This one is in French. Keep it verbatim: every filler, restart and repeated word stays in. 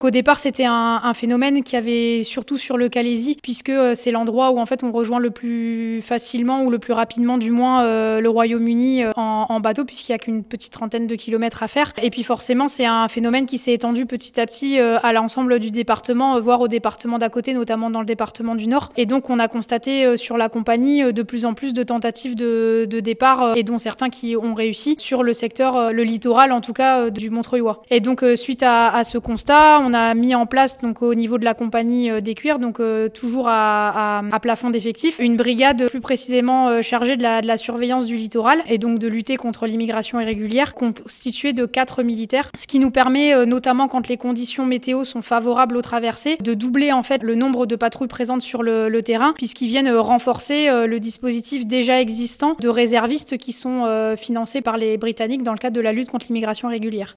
Qu'au départ, c'était un, un phénomène qui avait surtout sur le Calaisis, puisque euh, c'est l'endroit où en fait on rejoint le plus facilement ou le plus rapidement, du moins, euh, le Royaume-Uni euh, en, en bateau, puisqu'il n'y a qu'une petite trentaine de kilomètres à faire. Et puis forcément, c'est un phénomène qui s'est étendu petit à petit euh, à l'ensemble du département, euh, voire au département d'à côté, notamment dans le département du Nord. Et donc, on a constaté euh, sur la compagnie euh, de plus en plus de tentatives de, de départ, euh, et dont certains qui ont réussi sur le secteur, euh, le littoral en tout cas, euh, du Montreuilois. Et donc, euh, suite à, à ce constat, on On a mis en place donc au niveau de la compagnie euh, des cuirs, donc euh, toujours à, à, à plafond d'effectifs, une brigade plus précisément euh, chargée de la, de la surveillance du littoral et donc de lutter contre l'immigration irrégulière, constituée de quatre militaires, ce qui nous permet euh, notamment quand les conditions météo sont favorables aux traversées, de doubler en fait le nombre de patrouilles présentes sur le, le terrain, puisqu'ils viennent euh, renforcer euh, le dispositif déjà existant de réservistes qui sont euh, financés par les Britanniques dans le cadre de la lutte contre l'immigration irrégulière.